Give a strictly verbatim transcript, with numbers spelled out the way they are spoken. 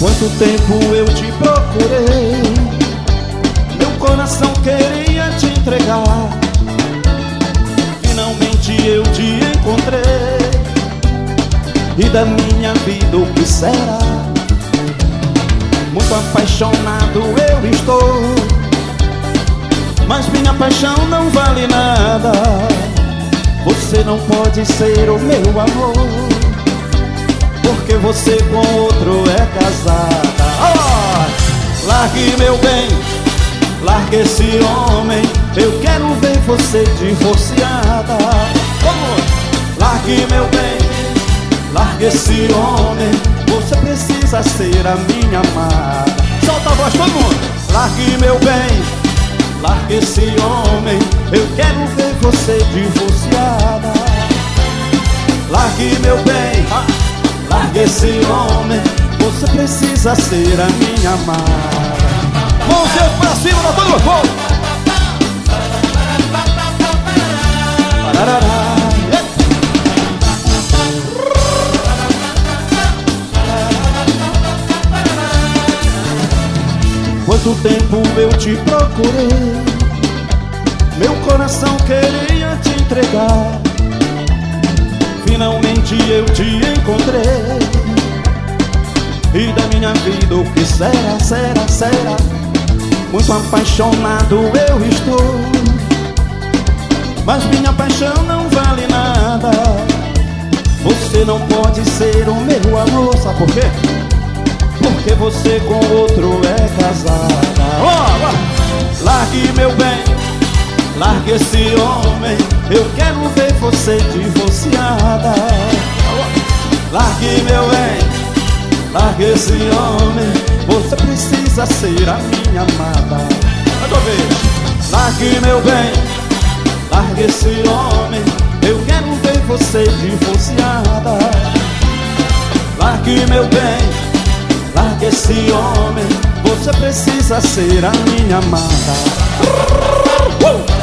Quanto tempo eu te procurei, meu coração queria te entregar. Finalmente eu te encontrei, e da minha vida o que será? Muito apaixonado eu estou, mas minha paixão não vale nada. Você não pode ser o meu amor, porque você com outro é casada. Oh! Largue meu bem, largue esse homem, eu quero ver você divorciada. Vamos! Largue meu bem, largue esse homem, você precisa ser a minha amada. Solta a voz todo mundo! Largue meu bem, largue esse homem, eu quero ver você divorciada. Largue meu bem, largue esse homem, você precisa ser a minha amada. Mãozinha pra cima, tá todo mundo! Quanto tempo eu te procurei, meu coração queria te entregar. Finalmente eu te encontrei, e da minha vida o que será, será, será? Muito apaixonado eu estou, mas minha paixão não vale nada. Você não pode ser o meu amor, sabe por quê? Porque você com outro é casada. Oh, oh. Largue meu bem, largue esse homem, eu quero ver você divorciada. Largue meu bem, largue esse homem, você precisa ser a minha amada. Mais uma vez. Largue meu bem, largue esse homem, eu quero ver você divorciada. Largue meu bem, largue esse homem, você precisa ser a minha amada. Uh!